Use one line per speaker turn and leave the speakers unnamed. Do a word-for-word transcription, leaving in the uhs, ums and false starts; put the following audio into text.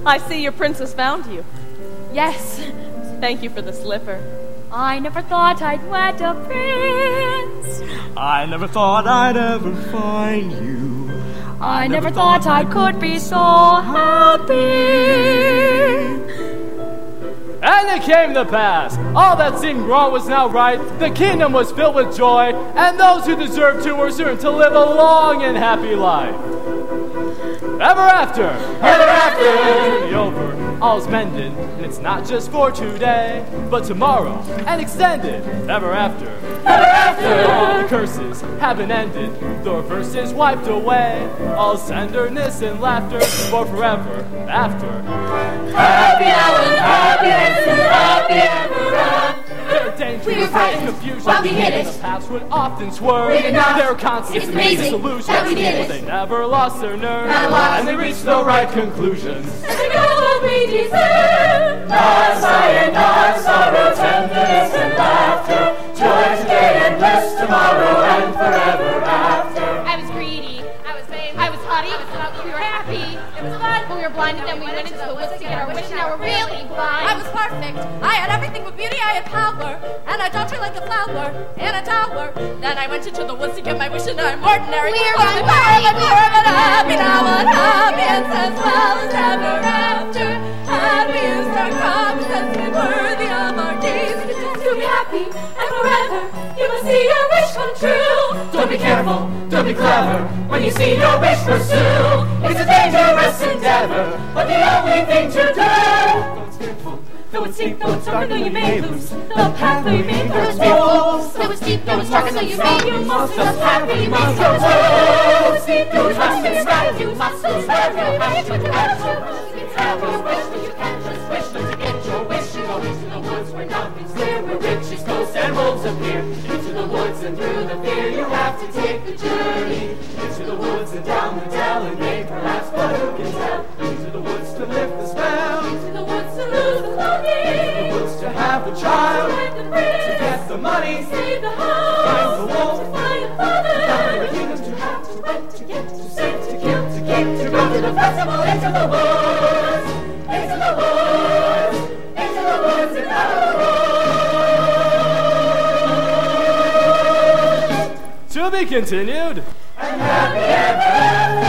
I see your princess found you. Yes, thank you for the slipper.
I never thought I'd wed a prince.
I never thought I'd ever find you.
I, I never, never thought, thought I could be so happy.
And it came to pass, all that seemed wrong was now right, the kingdom was filled with joy, and those who deserved to were certain to live a long and happy life. Ever after, ever after, be over, all's mended, and it's not just for today, but tomorrow, and extended, ever after, ever after, the curses haven't ended, the reverse is wiped away, all tenderness and laughter, for forever after.
Happy now and happy and happy ever after.
There are dangers and confusion,
but we hit it.
The paths would often swerve.
Enough.
There are constant disillusions,
that we did
but
it.
they never lost their nerve,
and
they reached the right conclusions.
And they got what we deserve. Our sigh and our sorrow, tenderness and laughter, joy today and bliss tomorrow and forever after.
I was greedy. I was vain. I was haughty. I was thought we were happy. It was fun, but we were blinded, and we went into the woods to get our wish, and now we're really blind.
I was perfect. I had everything but beauty. I had power, and I taught her like a flower in a tower. Then I went into the woods to get my wish, and I'm ordinary.
We're
only power, but we're but happy now and happy and as well as ever after. Had we used our common sense and worthy of our days to be happy and forever, you must see your wish come true.
Don't be careful, don't be clever, when you see your wish pursue. It's a dangerous endeavor, but the only thing to do. Though it's fearful, though it's steep, though it's dark, though you may lose the path, though you may first
walls. Though it's deep, though it's dark, though you may
you must just have you must go though it's steep, though it's dark, you must you must just have your wish to have to have your wish, but you can't just wish them to get your wish. You go into the woods where nothing's clear, where riches, ghosts, and wolves appear. Into the woods and through the fear, you have to take the journey. Into the woods and down the dell, and may perhaps, but who can tell? Into the woods to lift the spell.
Into the woods to lose the longing.
The woods to have a child.
To find the prince.
To get the money.
Save the house.
Find the wolf.
To find a father.
Find the kingdom to have, to wait, to get, to save, to kill, to keep, to go to the festival. Into the woods. Into the woods. Into the woods and out of the woods.
To be continued.
And happy ever after.